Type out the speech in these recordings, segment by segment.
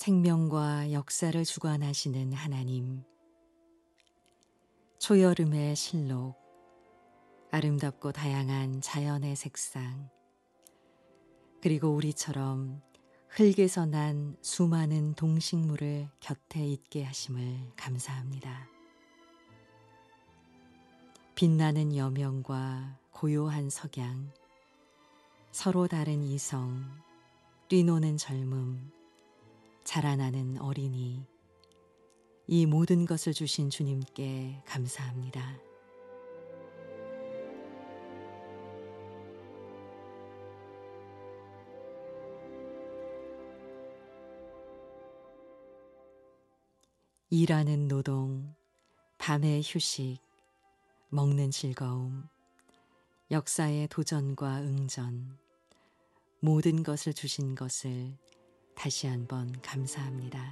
생명과 역사를 주관하시는 하나님, 초여름의 실록, 아름답고 다양한 자연의 색상, 그리고 우리처럼 흙에서 난 수많은 동식물을 곁에 있게 하심을 감사합니다. 빛나는 여명과 고요한 석양, 서로 다른 이성, 뛰노는 젊음, 자라나는 어린이, 이 모든 것을 주신 주님께 감사합니다. 일하는 노동, 밤의 휴식, 먹는 즐거움, 역사의 도전과 응전, 모든 것을 주신 것을 다시 한번 감사합니다.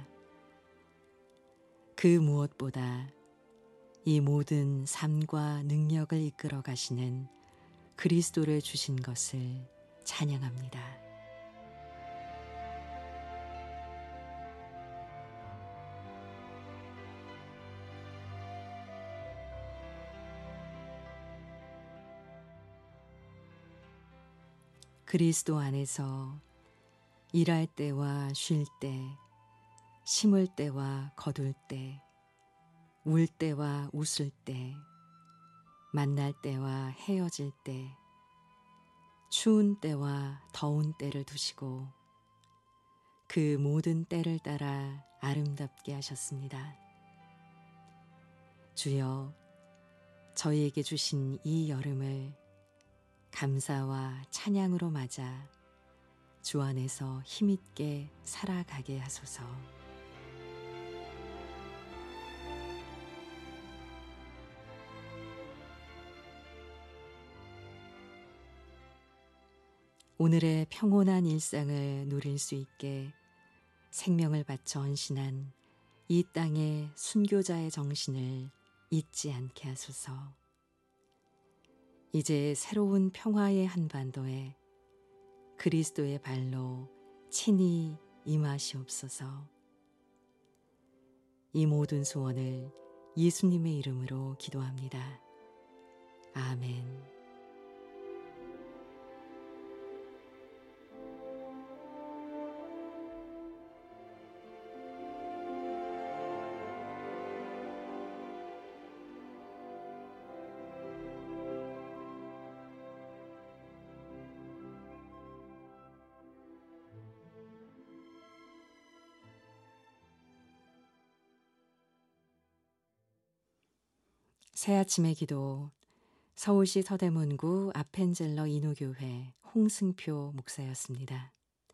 그 무엇보다 이 모든 삶과 능력을 이끌어 가시는 그리스도를 주신 것을 찬양합니다. 그리스도 안에서 일할 때와 쉴 때, 심을 때와 거둘 때, 울 때와 웃을 때, 만날 때와 헤어질 때, 추운 때와 더운 때를 두시고 그 모든 때를 따라 아름답게 하셨습니다. 주여, 저희에게 주신 이 여름을 감사와 찬양으로 맞아 주 안에서 힘있게 살아가게 하소서. 오늘의 평온한 일상을 누릴 수 있게 생명을 바쳐 헌신한 이 땅의 순교자의 정신을 잊지 않게 하소서. 이제 새로운 평화의 한반도에 그리스도의 발로 친히 임하시옵소서. 이 모든 소원을 예수님의 이름으로 기도합니다. 아멘. 새아침의 기도, 서울시 서대문구 아펜젤러 인후교회 홍승표 목사였습니다.